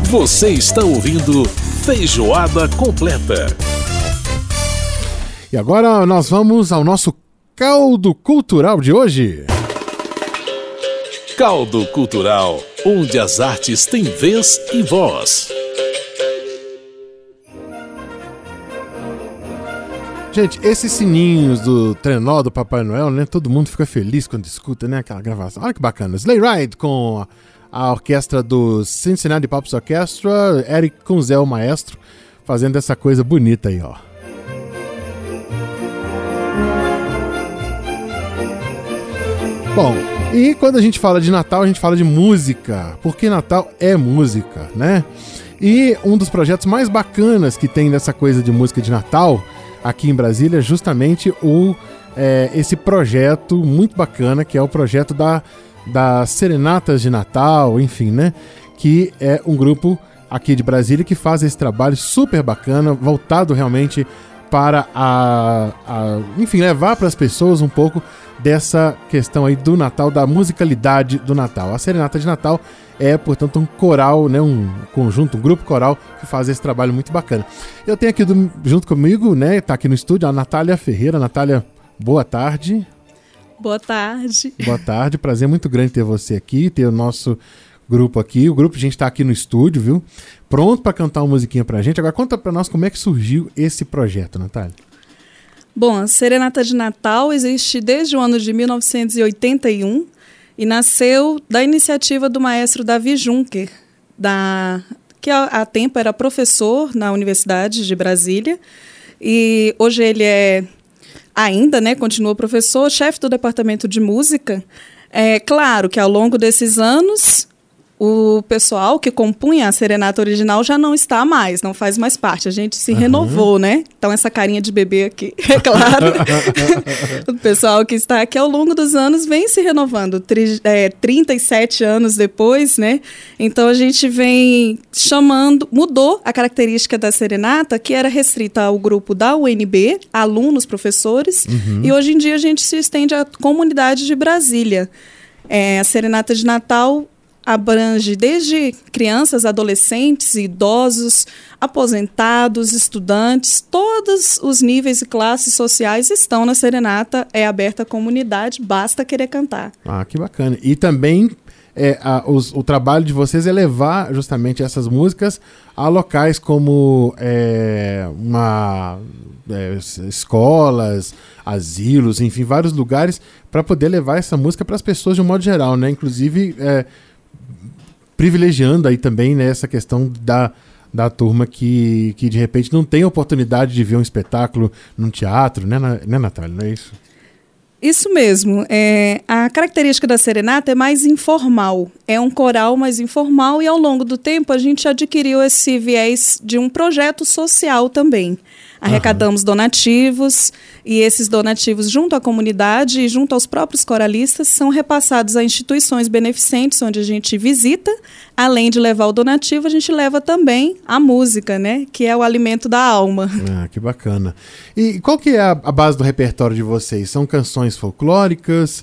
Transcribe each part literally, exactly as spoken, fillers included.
Você está ouvindo Feijoada Completa. E agora nós vamos ao nosso caldo cultural de hoje. Caldo Cultural, onde as artes têm vez e voz. Gente, esses sininhos do trenó do Papai Noel, né? Todo mundo fica feliz quando escuta, né? Aquela gravação. Olha que bacana. Sleigh Ride com a, a orquestra do Cincinnati Pops Orchestra, Eric Kunzel, o maestro, fazendo essa coisa bonita aí, ó. Bom, e quando a gente fala de Natal, a gente fala de música, porque Natal é música, né? E um dos projetos mais bacanas que tem dessa coisa de música de Natal aqui em Brasília é justamente o, é, esse projeto muito bacana, que é o projeto da, das Serenatas de Natal, enfim, né? Que é um grupo aqui de Brasília que faz esse trabalho super bacana, voltado realmente para a, a enfim, levar para as pessoas um pouco dessa questão aí do Natal, da musicalidade do Natal. A Serenata de Natal é, portanto, um coral, né, um conjunto, um grupo coral que faz esse trabalho muito bacana. Eu tenho aqui do, junto comigo, né, tá aqui no estúdio, a Natália Ferreira. Natália, boa tarde. Boa tarde. Boa tarde, prazer muito grande ter você aqui, ter o nosso grupo aqui. O grupo, a gente tá aqui no estúdio, viu? Pronto para cantar uma musiquinha pra gente. Agora conta pra nós como é que surgiu esse projeto, Natália. Bom, a Serenata de Natal existe desde o ano de mil novecentos e oitenta e um e nasceu da iniciativa do maestro Davi Juncker, da, que há tempo era professor na Universidade de Brasília, e hoje ele é ainda, né, continua professor, chefe do departamento de música. É claro que ao longo desses anos o pessoal que compunha a Serenata original já não está mais, não faz mais parte. A gente se uhum. renovou, né? Então, essa carinha de bebê aqui, é claro. O pessoal que está aqui ao longo dos anos vem se renovando. Tri, é, trinta e sete anos depois, né? Então, a gente vem chamando... Mudou a característica da Serenata, que era restrita ao grupo da U N B, alunos, professores, uhum. e hoje em dia a gente se estende à comunidade de Brasília. É, a Serenata de Natal abrange desde crianças, adolescentes, idosos, aposentados, estudantes, todos os níveis e classes sociais estão na Serenata, é aberta à comunidade, basta querer cantar. Ah, que bacana. E também é, a, os, o trabalho de vocês é levar justamente essas músicas a locais como é, uma, é, escolas, asilos, enfim, vários lugares para poder levar essa música para as pessoas de um modo geral, né? Inclusive... É, privilegiando aí também, né, essa questão da, da turma que, que de repente não tem oportunidade de ver um espetáculo num teatro, né, né Natália? Não é isso? Isso mesmo. É, a característica da Serenata é mais informal. É um coral mais informal e ao longo do tempo a gente adquiriu esse viés de um projeto social também. Arrecadamos uhum. donativos e esses donativos junto à comunidade e junto aos próprios coralistas são repassados a instituições beneficentes onde a gente visita. Além de levar o donativo, a gente leva também a música, né? Que é o alimento da alma. Ah, que bacana. E qual que é a, a base do repertório de vocês? São canções folclóricas?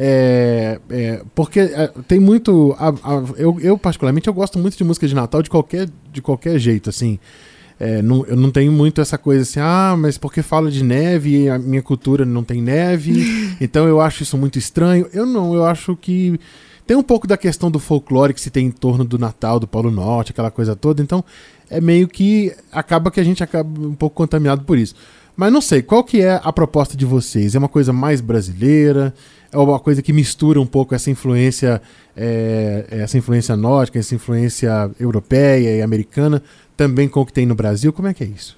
É, é, porque é, tem muito... A, a, eu, eu, particularmente, eu gosto muito de música de Natal de qualquer, de qualquer jeito, assim. É, não, eu não tenho muito essa coisa assim, ah, mas porque fala de neve e a minha cultura não tem neve, então eu acho isso muito estranho. Eu não, eu acho que tem um pouco da questão do folclore que se tem em torno do Natal, do Polo Norte, aquela coisa toda, então é meio que acaba que a gente acaba um pouco contaminado por isso. Mas não sei, qual que é a proposta de vocês? É uma coisa mais brasileira? É uma coisa que mistura um pouco essa influência, é, essa influência nórdica, essa influência europeia e americana, também com o que tem no Brasil? Como é que é isso?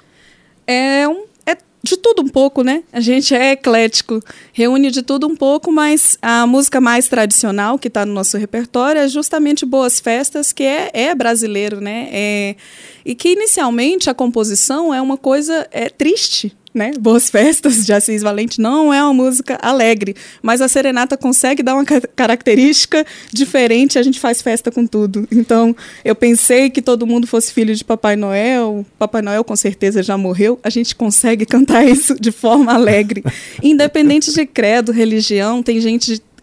É, um, é de tudo um pouco, né? A gente é eclético, reúne de tudo um pouco, mas a música mais tradicional que está no nosso repertório é justamente Boas Festas, que é, é brasileiro, né? É, e que inicialmente a composição é uma coisa é, triste, né? Boas Festas, de Assis Valente, não é uma música alegre, mas a Serenata consegue dar uma ca- característica diferente, a gente faz festa com tudo. Então, eu pensei que todo mundo fosse filho de Papai Noel, Papai Noel com certeza já morreu, a gente consegue cantar isso de forma alegre. Independente de credo, religião, tem gente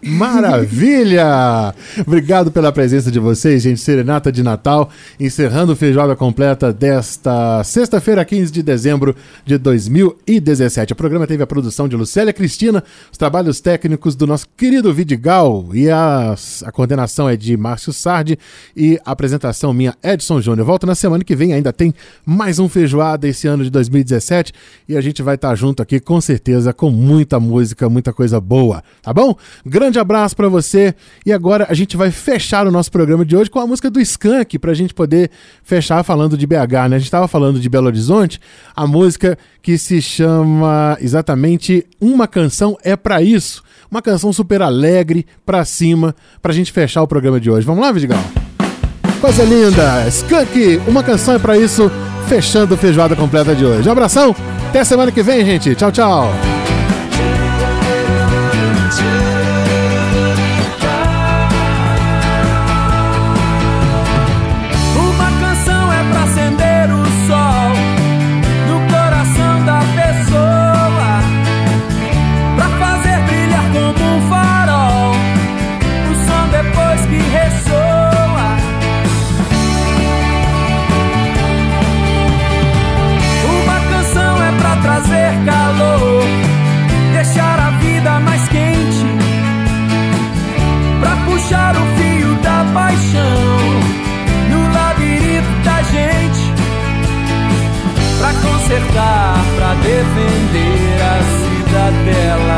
Maravilha! Obrigado pela presença de vocês, gente. Serenata de Natal, encerrando o Feijoada Completa desta sexta-feira, quinze de dezembro de dois mil e dezessete. O programa teve a produção de Lucélia Cristina, os trabalhos técnicos do nosso querido Vidigal e a, a coordenação é de Márcio Sardi e a apresentação minha, Edson Júnior. Volto na semana que vem, ainda tem mais um Feijoada esse ano de dois mil e dezessete e a gente vai estar junto aqui com certeza com muita música, muita coisa boa, tá bom? Grande abraço pra você e agora a gente vai fechar o nosso programa de hoje com a música do Skank pra gente poder fechar falando de B H, né? A gente tava falando de Belo Horizonte, a música que se chama exatamente Uma Canção é Pra Isso, uma canção super alegre, pra cima, pra gente fechar o programa de hoje. Vamos lá, Vidigal? Coisa linda! Skank, Uma Canção é Pra Isso, fechando a Feijoada Completa de hoje. Um abração, até semana que vem, gente. Tchau, tchau! Calor, deixar a vida mais quente, pra puxar o fio da paixão no labirinto da gente, pra consertar, pra defender a cidadela.